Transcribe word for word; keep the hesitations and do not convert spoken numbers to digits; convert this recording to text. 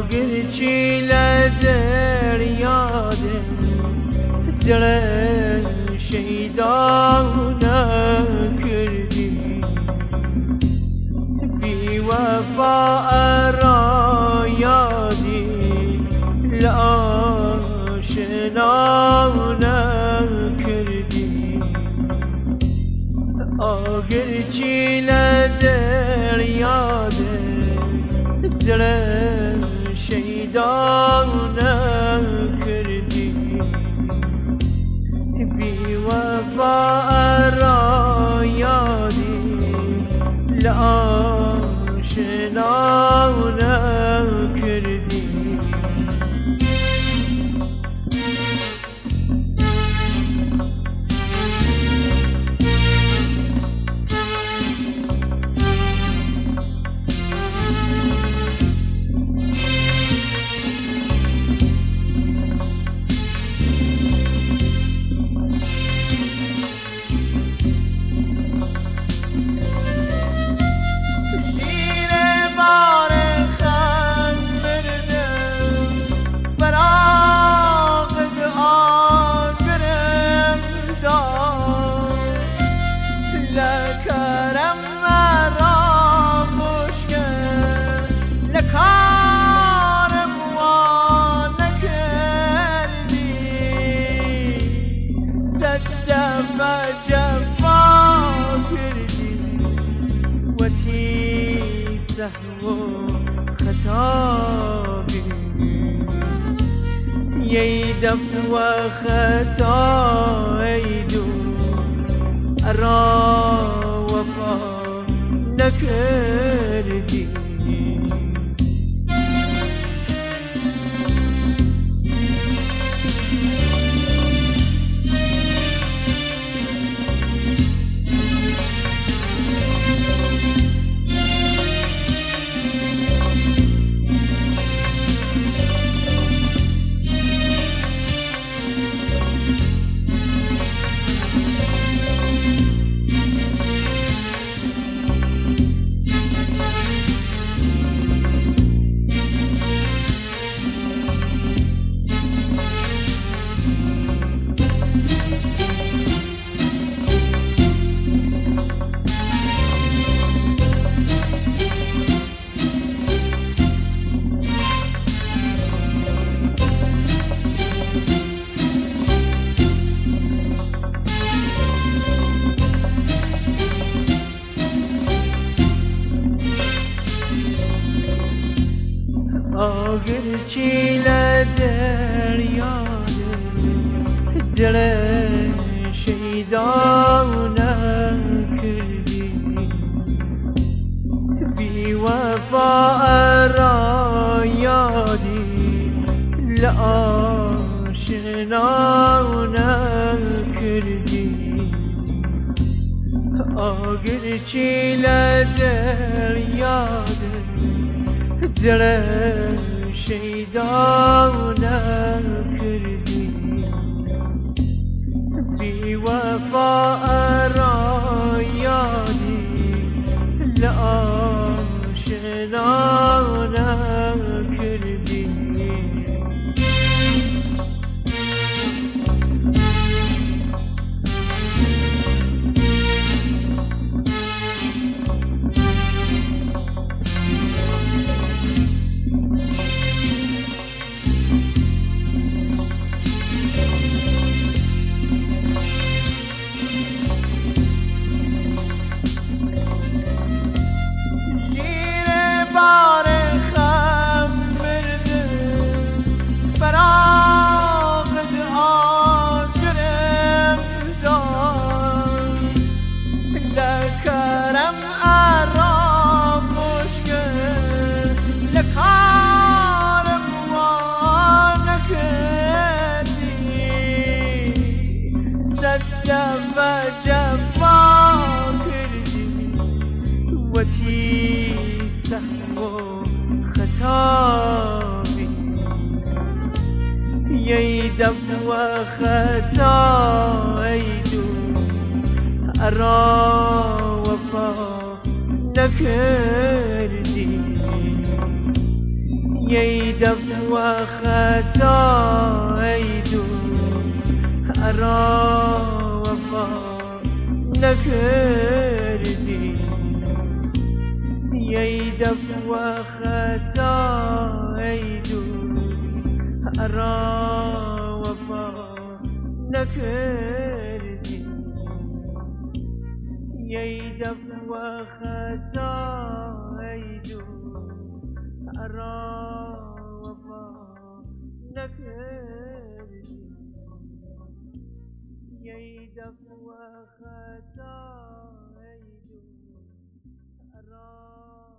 آگرچی لدریاده دل شیدا نکردی بی وفا را یادی لآشنا نکردی آگرچی لدریاده دل شیدا نکردی بی وفا را یادی لآشنا نکردی سهو خطابي يدف وخطا يدوس أرى وفا نكردي آگرچی لدریاده دل شیدا نکردی بی وفا را یادی لآشنا نکردی آگرچی لدریاده دل شیدا نکردی بی وفا را یادی لآشنا نکردی وتی سهو خطابي يدف وخطا يدوس أرى وفا نكردي يدف وخطا يدوس أرى وفا نكردي يدف وخطا يدوس أرى وفا نكردي يدف وخطا يدوس أرى وفا نكردي يدف وخطا يدوس أرى